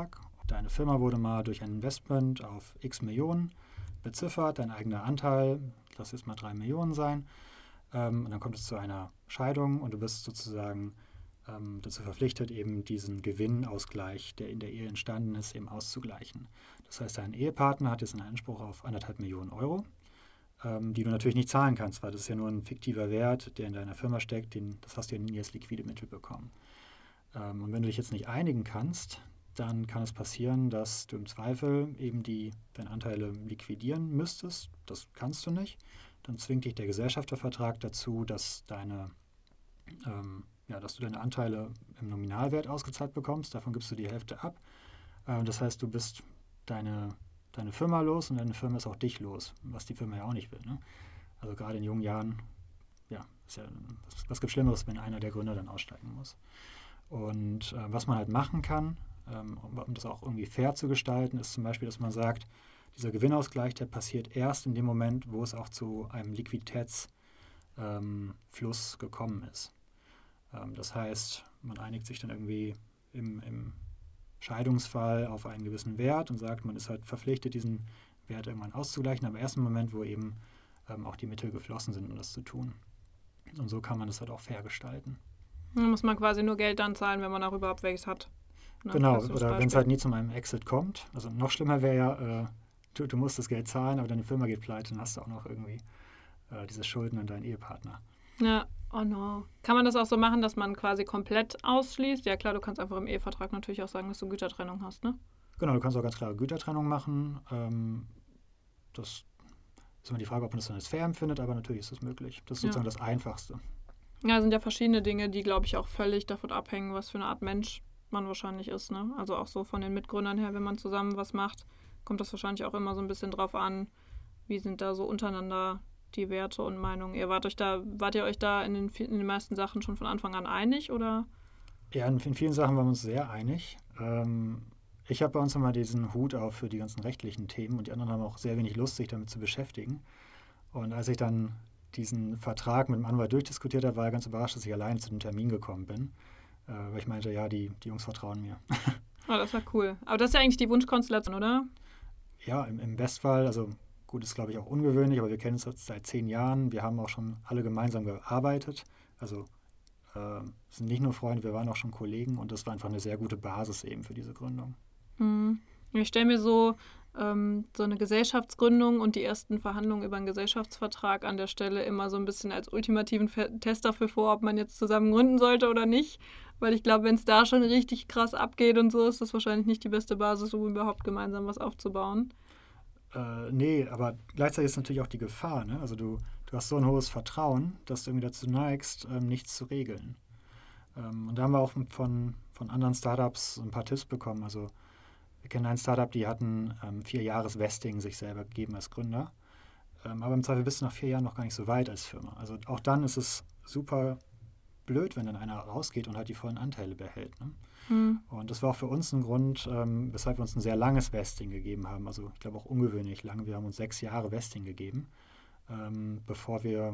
deine Firma wurde mal durch ein Investment auf x Millionen beziffert, dein eigener Anteil, lass es mal drei Millionen sein. Ähm, und dann kommt es zu einer Scheidung und du bist sozusagen ähm, dazu verpflichtet, eben diesen Gewinnausgleich, der in der Ehe entstanden ist, eben auszugleichen. Das heißt, dein Ehepartner hat jetzt einen Anspruch auf anderthalb Millionen Euro, ähm, die du natürlich nicht zahlen kannst, weil das ist ja nur ein fiktiver Wert, der in deiner Firma steckt, den, das hast du ja nie als liquide Mittel bekommen. Ähm, und wenn du dich jetzt nicht einigen kannst, dann kann es passieren, dass du im Zweifel eben die, deine Anteile liquidieren müsstest. Das kannst du nicht. Dann zwingt dich der Gesellschaftervertrag dazu, dass, deine, ähm, ja, dass du deine Anteile im Nominalwert ausgezahlt bekommst. Davon gibst du die Hälfte ab. Äh, das heißt, du bist deine, deine Firma los und deine Firma ist auch dich los, was die Firma ja auch nicht will. Ne? Also gerade in jungen Jahren, ja, ist ja was, was gibt Schlimmeres, wenn einer der Gründer dann aussteigen muss. Und äh, was man halt machen kann, ähm, um, um das auch irgendwie fair zu gestalten, ist zum Beispiel, dass man sagt, dieser Gewinnausgleich, der passiert erst in dem Moment, wo es auch zu einem Liquiditätsfluss ähm, gekommen ist. Ähm, das heißt, man einigt sich dann irgendwie im, im Scheidungsfall auf einen gewissen Wert und sagt, man ist halt verpflichtet, diesen Wert irgendwann auszugleichen, aber erst im Moment, wo eben ähm, auch die Mittel geflossen sind, um das zu tun. Und so kann man das halt auch fair gestalten. Da muss man quasi nur Geld dann zahlen, wenn man auch überhaupt welches hat. Na, genau, oder wenn es halt nie zu einem Exit kommt. Also noch schlimmer wäre ja, äh, du, du musst das Geld zahlen, aber deine Firma geht pleite, dann hast du auch noch irgendwie äh, diese Schulden an deinen Ehepartner. Ja, oh no. Kann man das auch so machen, dass man quasi komplett ausschließt? Ja klar, du kannst einfach im Ehevertrag natürlich auch sagen, dass du Gütertrennung hast, ne? Genau, du kannst auch ganz klare Gütertrennung machen. Ähm, das ist immer die Frage, ob man das dann als fair empfindet, aber natürlich ist das möglich. Das ist sozusagen ja das Einfachste. Ja, es sind ja verschiedene Dinge, die, glaube ich, auch völlig davon abhängen, was für eine Art Mensch man wahrscheinlich ist, ne? Also auch so von den Mitgründern her, wenn man zusammen was macht, kommt das wahrscheinlich auch immer so ein bisschen drauf an, wie sind da so untereinander die Werte und Meinungen. Ihr wart euch da, wart ihr euch da in den, in den meisten Sachen schon von Anfang an einig, oder? Ja, in, in vielen Sachen waren wir uns sehr einig. Ähm, ich habe bei uns immer diesen Hut auf für die ganzen rechtlichen Themen und die anderen haben auch sehr wenig Lust, sich damit zu beschäftigen. Und als ich dann diesen Vertrag mit dem Anwalt durchdiskutiert habe, war er ganz überrascht, dass ich allein zu dem Termin gekommen bin. Äh, weil ich meinte, ja, die, die Jungs vertrauen mir. Oh, das war cool. Aber das ist ja eigentlich die Wunschkonstellation, oder? Ja, im, im Bestfall, also gut, ist glaube ich auch ungewöhnlich, aber wir kennen uns jetzt seit zehn Jahren. Wir haben auch schon alle gemeinsam gearbeitet. Also äh, sind nicht nur Freunde, wir waren auch schon Kollegen und das war einfach eine sehr gute Basis eben für diese Gründung. Mhm. Ich stelle mir so, ähm, so eine Gesellschaftsgründung und die ersten Verhandlungen über einen Gesellschaftsvertrag an der Stelle immer so ein bisschen als ultimativen Test dafür vor, ob man jetzt zusammen gründen sollte oder nicht. Weil ich glaube, wenn es da schon richtig krass abgeht und so, ist das wahrscheinlich nicht die beste Basis, um überhaupt gemeinsam was aufzubauen. Äh, nee, aber gleichzeitig ist natürlich auch die Gefahr, ne? Also du, du hast so ein hohes Vertrauen, dass du irgendwie dazu neigst, ähm, nichts zu regeln. Ähm, und da haben wir auch von, von anderen Startups ein paar Tipps bekommen. Also wir kennen ein Startup, die hatten ähm, vier Jahres Vesting sich selber gegeben als Gründer. Ähm, aber im Zweifel bist du nach vier Jahren noch gar nicht so weit als Firma. Also auch dann ist es super blöd, wenn dann einer rausgeht und halt die vollen Anteile behält. Ne? Mhm. Und das war auch für uns ein Grund, ähm, weshalb wir uns ein sehr langes Vesting gegeben haben. Also ich glaube auch ungewöhnlich lang. Wir haben uns sechs Jahre Vesting gegeben, ähm, bevor wir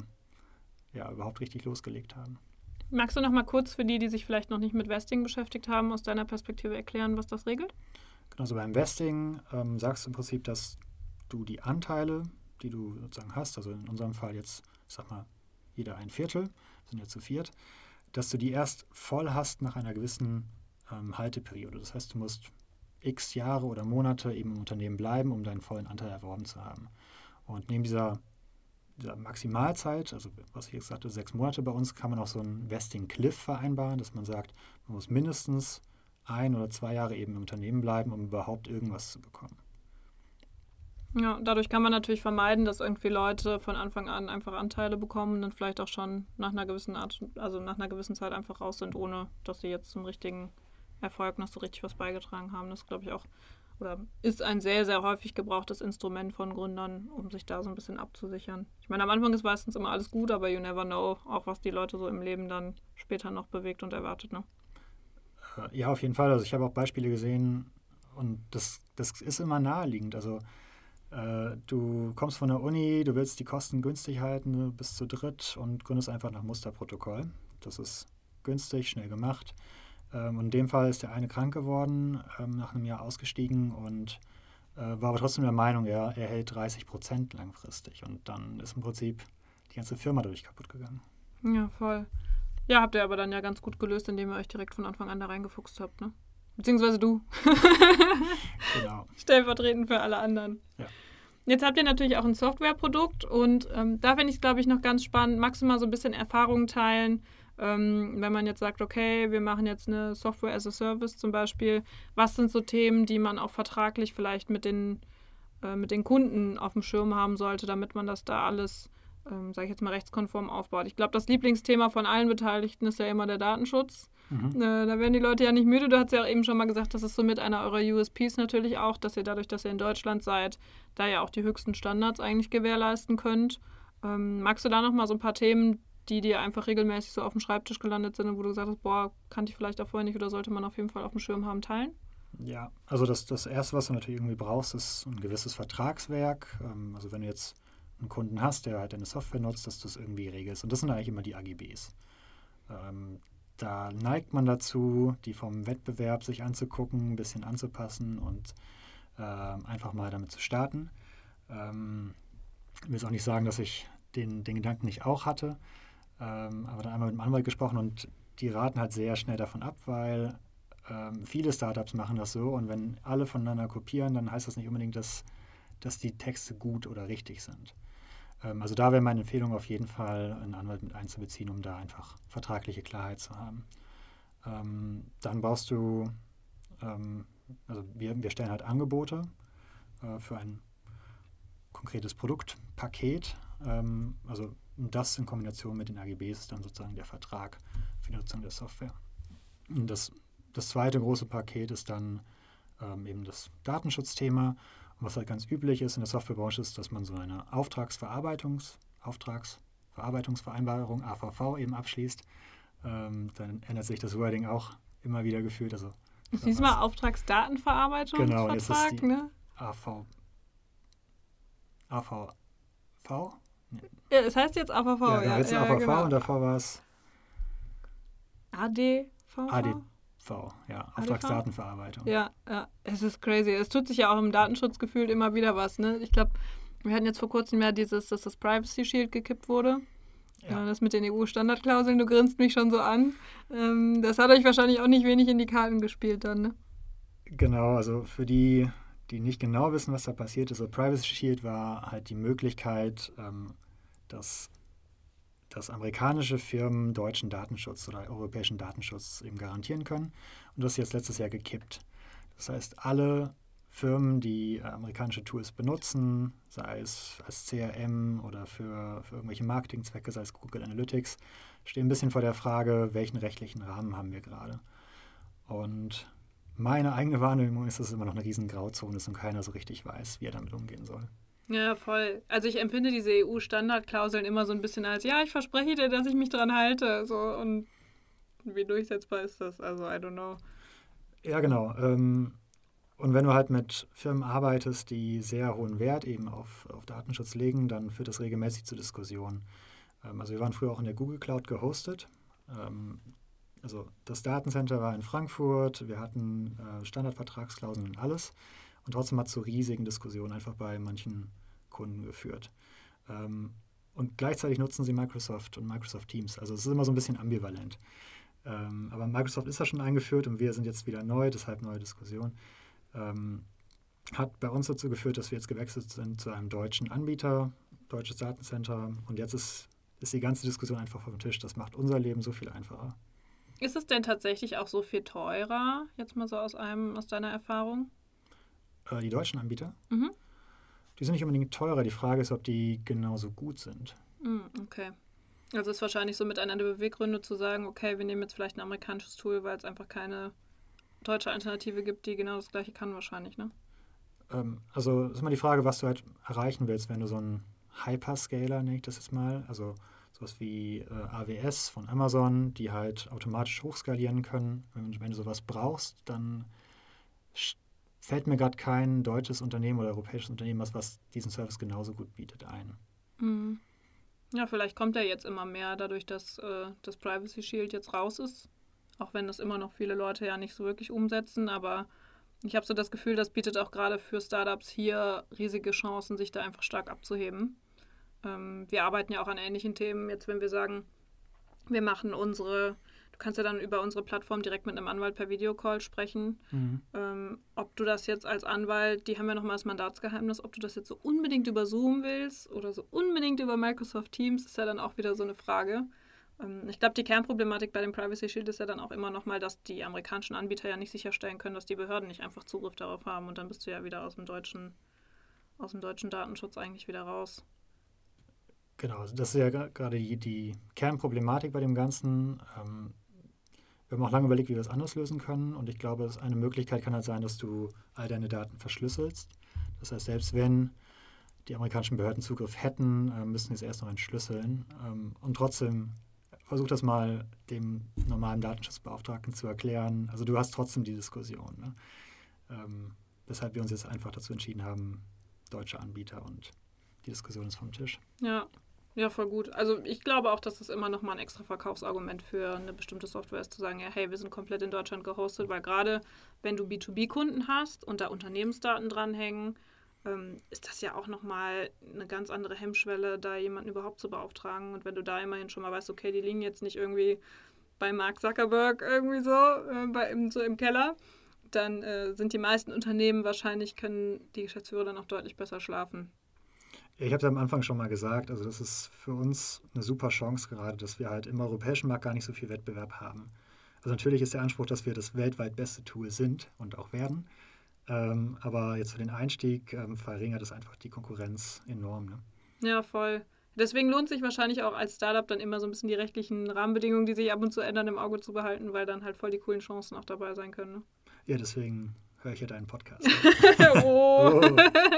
ja überhaupt richtig losgelegt haben. Magst du noch mal kurz für die, die sich vielleicht noch nicht mit Vesting beschäftigt haben, aus deiner Perspektive erklären, was das regelt? Genau, so beim Vesting ähm, sagst du im Prinzip, dass du die Anteile, die du sozusagen hast, also in unserem Fall jetzt, ich sag mal, jeder ein Viertel, sind ja zu viert, dass du die erst voll hast nach einer gewissen ähm, Halteperiode. Das heißt, du musst x Jahre oder Monate eben im Unternehmen bleiben, um deinen vollen Anteil erworben zu haben. Und neben dieser, dieser Maximalzeit, also was ich jetzt sagte, sechs Monate bei uns, kann man auch so einen Vesting-Cliff vereinbaren, dass man sagt, man muss mindestens ein oder zwei Jahre eben im Unternehmen bleiben, um überhaupt irgendwas zu bekommen. Ja, dadurch kann man natürlich vermeiden, dass irgendwie Leute von Anfang an einfach Anteile bekommen und dann vielleicht auch schon nach einer gewissen Art, also nach einer gewissen Zeit einfach raus sind, ohne dass sie jetzt zum richtigen Erfolg noch so richtig was beigetragen haben. Das glaube ich auch, oder ist ein sehr, sehr häufig gebrauchtes Instrument von Gründern, um sich da so ein bisschen abzusichern. Ich meine, am Anfang ist meistens immer alles gut, aber you never know, auch was die Leute so im Leben dann später noch bewegt und erwartet, ne? Ja, auf jeden Fall. Also ich habe auch Beispiele gesehen und das, das ist immer naheliegend. Also äh, du kommst von der Uni, du willst die Kosten günstig halten, du bist zu dritt und gründest einfach nach Musterprotokoll. Das ist günstig, schnell gemacht. Ähm, und in dem Fall ist der eine krank geworden, ähm, nach einem Jahr ausgestiegen und äh, war aber trotzdem der Meinung, er, er hält dreißig Prozent langfristig. Und dann ist im Prinzip die ganze Firma dadurch kaputt gegangen. Ja, voll. Ja, habt ihr aber dann ja ganz gut gelöst, indem ihr euch direkt von Anfang an da reingefuchst habt, ne? Beziehungsweise du. Genau. Stellvertretend für alle anderen. Ja. Jetzt habt ihr natürlich auch ein Softwareprodukt und ähm, da finde ich es, glaube ich, noch ganz spannend. Magst du mal so ein bisschen Erfahrungen teilen, ähm, wenn man jetzt sagt, okay, wir machen jetzt eine Software as a Service zum Beispiel. Was sind so Themen, die man auch vertraglich vielleicht mit den, äh, mit den Kunden auf dem Schirm haben sollte, damit man das da alles, ähm, sage ich jetzt mal, rechtskonform aufbaut? Ich glaube, das Lieblingsthema von allen Beteiligten ist ja immer der Datenschutz. Mhm. Äh, da werden die Leute ja nicht müde. Du hast ja auch eben schon mal gesagt, das ist somit einer eurer U S Ps natürlich auch, dass ihr dadurch, dass ihr in Deutschland seid, da ja auch die höchsten Standards eigentlich gewährleisten könnt. Ähm, magst du da noch mal so ein paar Themen, die dir einfach regelmäßig so auf dem Schreibtisch gelandet sind und wo du gesagt hast, boah, kannte ich vielleicht auch vorher nicht oder sollte man auf jeden Fall auf dem Schirm haben, teilen? Ja, also das, das Erste, was du natürlich irgendwie brauchst, ist ein gewisses Vertragswerk. Ähm, also wenn du jetzt einen Kunden hast, der halt deine Software nutzt, dass du es irgendwie regelst. Und das sind eigentlich immer die A G Bs. Ähm, Da neigt man dazu, die vom Wettbewerb sich anzugucken, ein bisschen anzupassen und äh, einfach mal damit zu starten. Ähm, ich will jetzt auch nicht sagen, dass ich den, den Gedanken nicht auch hatte, ähm, aber dann einmal mit dem Anwalt gesprochen und die raten halt sehr schnell davon ab, weil ähm, viele Startups machen das so und wenn alle voneinander kopieren, dann heißt das nicht unbedingt, dass, dass die Texte gut oder richtig sind. Also da wäre meine Empfehlung auf jeden Fall, einen Anwalt mit einzubeziehen, um da einfach vertragliche Klarheit zu haben. Ähm, dann brauchst du, ähm, also wir, wir stellen halt Angebote äh, für ein konkretes Produktpaket. Ähm, also das in Kombination mit den A G Bs ist dann sozusagen der Vertrag für die Nutzung der Software. Und das, das zweite große Paket ist dann ähm, eben das Datenschutzthema. Und was halt ganz üblich ist in der Softwarebranche ist, dass man so eine Auftragsverarbeitungs, Auftragsverarbeitungsvereinbarung, A V V, eben abschließt. Ähm, dann ändert sich das Wording auch immer wieder gefühlt. Also, diesmal Auftragsdatenverarbeitungsvertrag, genau, jetzt ist die ne? A V, A V V? Nee. Ja, es heißt jetzt A V V. Ja, genau, ja, jetzt ja, A V V genau. Und davor war es A D V V? A D V, ja, Auftragsdatenverarbeitung. Ja, ja, es ist crazy. Es tut sich ja auch im Datenschutz gefühlt immer wieder was, ne? Ich glaube, wir hatten jetzt vor kurzem ja dieses, dass das Privacy Shield gekippt wurde. Ja. Das mit den E U-Standardklauseln, du grinst mich schon so an. Ähm, das hat euch wahrscheinlich auch nicht wenig in die Karten gespielt dann, ne? Genau, also für die, die nicht genau wissen, was da passiert ist, so Privacy Shield war halt die Möglichkeit, ähm, dass, dass amerikanische Firmen deutschen Datenschutz oder europäischen Datenschutz eben garantieren können. Und das ist jetzt letztes Jahr gekippt. Das heißt, alle Firmen, die amerikanische Tools benutzen, sei es als C R M oder für, für irgendwelche Marketingzwecke, sei es Google Analytics, stehen ein bisschen vor der Frage, welchen rechtlichen Rahmen haben wir gerade. Und meine eigene Wahrnehmung ist, dass es immer noch eine riesen Grauzone ist und keiner so richtig weiß, wie er damit umgehen soll. Ja, voll. Also ich empfinde diese E U-Standardklauseln immer so ein bisschen als, ja, ich verspreche dir, dass ich mich dran halte. So, und wie durchsetzbar ist das? Also, I don't know. Ja, genau. Ähm, Und wenn du halt mit Firmen arbeitest, die sehr hohen Wert eben auf, auf Datenschutz legen, dann führt das regelmäßig zu Diskussionen. Ähm, also wir waren früher auch in der Google Cloud gehostet. Ähm, also das Datencenter war in Frankfurt, wir hatten äh, Standardvertragsklauseln und alles. Und trotzdem hat es zu riesigen Diskussionen einfach bei manchen Kunden geführt. Ähm, und gleichzeitig nutzen sie Microsoft und Microsoft Teams. Also es ist immer so ein bisschen ambivalent. Ähm, aber Microsoft ist ja schon eingeführt und wir sind jetzt wieder neu, deshalb neue Diskussion. Ähm, hat bei uns dazu geführt, dass wir jetzt gewechselt sind zu einem deutschen Anbieter, deutsches Datencenter. Und jetzt ist, ist die ganze Diskussion einfach vom Tisch. Das macht unser Leben so viel einfacher. Ist es denn tatsächlich auch so viel teurer, jetzt mal so aus einem, aus deiner Erfahrung? Äh, die deutschen Anbieter? Mhm. Die sind nicht unbedingt teurer. Die Frage ist, ob die genauso gut sind. Mhm, okay. Also ist wahrscheinlich so mit einer der Beweggründe zu sagen, okay, wir nehmen jetzt vielleicht ein amerikanisches Tool, weil es einfach keine deutsche Alternative gibt, die genau das Gleiche kann wahrscheinlich, ne? Ähm, also ist immer die Frage, was du halt erreichen willst, wenn du so einen Hyperscaler, nenne ich das jetzt mal, also sowas wie äh, A W S von Amazon, die halt automatisch hochskalieren können. Und wenn du sowas brauchst, dann fällt mir gerade kein deutsches Unternehmen oder europäisches Unternehmen, was, was diesen Service genauso gut bietet, ein. Mhm. Ja, vielleicht kommt er jetzt immer mehr, dadurch, dass äh, das Privacy Shield jetzt raus ist. auch wenn das immer noch viele Leute ja nicht so wirklich umsetzen, aber ich habe so das Gefühl, das bietet auch gerade für Startups hier riesige Chancen, sich da einfach stark abzuheben. Ähm, wir arbeiten ja auch an ähnlichen Themen. Jetzt, wenn wir sagen, wir machen unsere, du kannst ja dann über unsere Plattform direkt mit einem Anwalt per Videocall sprechen. Mhm. Ähm, ob du das jetzt als Anwalt, die haben ja nochmal das Mandatsgeheimnis, ob du das jetzt so unbedingt über Zoom willst oder so unbedingt über Microsoft Teams, ist ja dann auch wieder so eine Frage. Ich glaube, die Kernproblematik bei dem Privacy Shield ist ja dann auch immer nochmal, dass die amerikanischen Anbieter ja nicht sicherstellen können, dass die Behörden nicht einfach Zugriff darauf haben und dann bist du ja wieder aus dem deutschen, aus dem deutschen Datenschutz eigentlich wieder raus. Genau, also das ist ja gerade die, die Kernproblematik bei dem Ganzen. Ähm, wir haben auch lange überlegt, wie wir das anders lösen können und ich glaube, eine Möglichkeit kann halt sein, dass du all deine Daten verschlüsselst. Das heißt, selbst wenn die amerikanischen Behörden Zugriff hätten, äh, müssen sie es erst noch entschlüsseln ähm, und trotzdem versuch das mal dem normalen Datenschutzbeauftragten zu erklären. Also du hast trotzdem die Diskussion. Ne? Ähm, weshalb wir uns jetzt einfach dazu entschieden haben, deutsche Anbieter und die Diskussion ist vom Tisch. Ja, ja, voll gut. Also ich glaube auch, dass das immer noch mal ein extra Verkaufsargument für eine bestimmte Software ist, zu sagen, ja, hey, wir sind komplett in Deutschland gehostet, weil gerade wenn du B zwei B-Kunden hast und da Unternehmensdaten dranhängen, ähm, ist das ja auch nochmal eine ganz andere Hemmschwelle, da jemanden überhaupt zu beauftragen. Und wenn du da immerhin schon mal weißt, okay, die liegen jetzt nicht irgendwie bei Mark Zuckerberg irgendwie so, äh, bei, im, so im Keller, dann äh, sind die meisten Unternehmen wahrscheinlich, können die Geschäftsführer dann auch deutlich besser schlafen. Ja, ich habe es am Anfang schon mal gesagt, also das ist für uns eine super Chance gerade, dass wir halt im europäischen Markt gar nicht so viel Wettbewerb haben. Also natürlich ist der Anspruch, dass wir das weltweit beste Tool sind und auch werden. Ähm, aber jetzt für den Einstieg ähm, verringert es einfach die Konkurrenz enorm. Ne? Ja, voll. Deswegen lohnt sich wahrscheinlich auch als Startup dann immer so ein bisschen die rechtlichen Rahmenbedingungen, die sich ab und zu ändern, im Auge zu behalten, weil dann halt voll die coolen Chancen auch dabei sein können. Ne? Ja, deswegen höre ich ja deinen Podcast. oh. oh.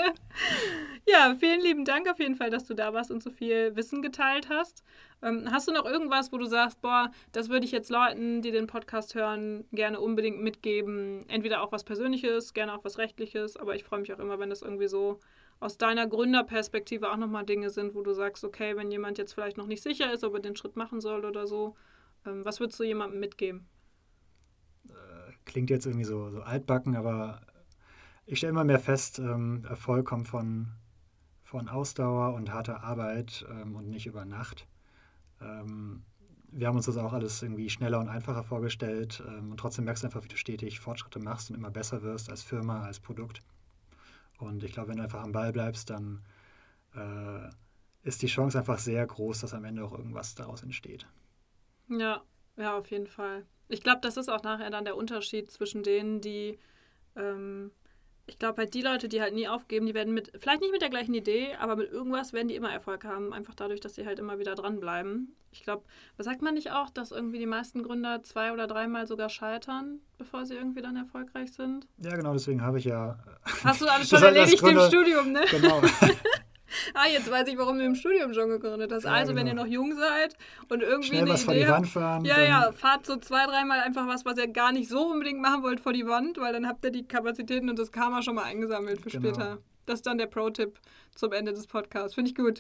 Ja, vielen lieben Dank auf jeden Fall, dass du da warst und so viel Wissen geteilt hast. Ähm, hast du noch irgendwas, wo du sagst, boah, das würde ich jetzt Leuten, die den Podcast hören, gerne unbedingt mitgeben? Entweder auch was Persönliches, gerne auch was Rechtliches, aber ich freue mich auch immer, wenn das irgendwie so aus deiner Gründerperspektive auch nochmal Dinge sind, wo du sagst, okay, wenn jemand jetzt vielleicht noch nicht sicher ist, ob er den Schritt machen soll oder so, ähm, was würdest du jemandem mitgeben? Äh, klingt jetzt irgendwie so, so altbacken, aber ich stelle immer mehr fest, ähm, Erfolg kommt von von Ausdauer und harter Arbeit ähm, und nicht über Nacht. Ähm, wir haben uns das auch alles irgendwie schneller und einfacher vorgestellt ähm, und trotzdem merkst du einfach, wie du stetig Fortschritte machst und immer besser wirst als Firma, als Produkt. Und ich glaube, wenn du einfach am Ball bleibst, dann äh, ist die Chance einfach sehr groß, dass am Ende auch irgendwas daraus entsteht. Ja, ja, auf jeden Fall. Ich glaube, das ist auch nachher dann der Unterschied zwischen denen, die ähm, ich glaube halt, die Leute, die halt nie aufgeben, die werden mit, vielleicht nicht mit der gleichen Idee, aber mit irgendwas werden die immer Erfolg haben. Einfach dadurch, dass sie halt immer wieder dranbleiben. Ich glaube, was sagt man nicht auch, dass irgendwie die meisten Gründer zwei- oder dreimal sogar scheitern, bevor sie irgendwie dann erfolgreich sind? Ja, genau, deswegen habe ich ja... Hast du alles schon erledigt im Studium, ne? Genau. Ah, jetzt weiß ich, warum du im Studium schon gegründet hast. Ja, also, genau. Wenn ihr noch jung seid und irgendwie schnell eine was Idee vor die habt, Wand fahren. Ja, ja, fahrt so zwei, dreimal einfach was, was ihr gar nicht so unbedingt machen wollt, vor die Wand, weil dann habt ihr die Kapazitäten und das Karma schon mal eingesammelt für genau. später. Das ist dann der Pro-Tipp zum Ende des Podcasts. Finde ich gut.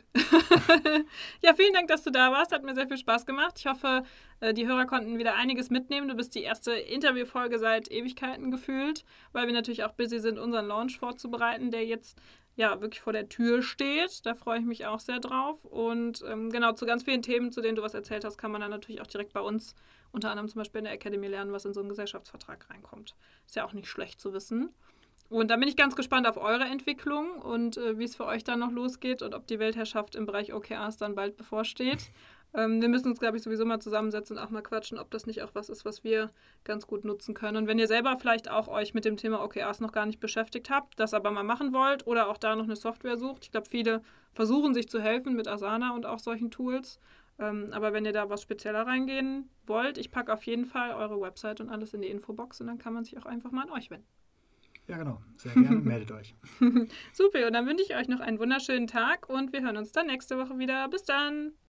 Ja, vielen Dank, dass du da warst. Hat mir sehr viel Spaß gemacht. Ich hoffe, die Hörer konnten wieder einiges mitnehmen. Du bist die erste Interviewfolge seit Ewigkeiten gefühlt, weil wir natürlich auch busy sind, unseren Launch vorzubereiten, der jetzt ja wirklich vor der Tür steht. Da freue ich mich auch sehr drauf. Und ähm, genau, zu ganz vielen Themen, zu denen du was erzählt hast, kann man dann natürlich auch direkt bei uns, unter anderem zum Beispiel in der Academy, lernen, was in so einen Gesellschaftsvertrag reinkommt. Ist ja auch nicht schlecht zu wissen. Und da bin ich ganz gespannt auf eure Entwicklung und äh, wie es für euch dann noch losgeht und ob die Weltherrschaft im Bereich O K Rs dann bald bevorsteht. Ähm, wir müssen uns, glaube ich, sowieso mal zusammensetzen und auch mal quatschen, ob das nicht auch was ist, was wir ganz gut nutzen können. Und wenn ihr selber vielleicht auch euch mit dem Thema O K Rs noch gar nicht beschäftigt habt, das aber mal machen wollt oder auch da noch eine Software sucht, ich glaube, viele versuchen sich zu helfen mit Asana und auch solchen Tools. Ähm, aber wenn ihr da was spezieller reingehen wollt, ich packe auf jeden Fall eure Website und alles in die Infobox und dann kann man sich auch einfach mal an euch wenden. Ja, genau. Sehr gerne. Meldet euch. Super. Und dann wünsche ich euch noch einen wunderschönen Tag und wir hören uns dann nächste Woche wieder. Bis dann.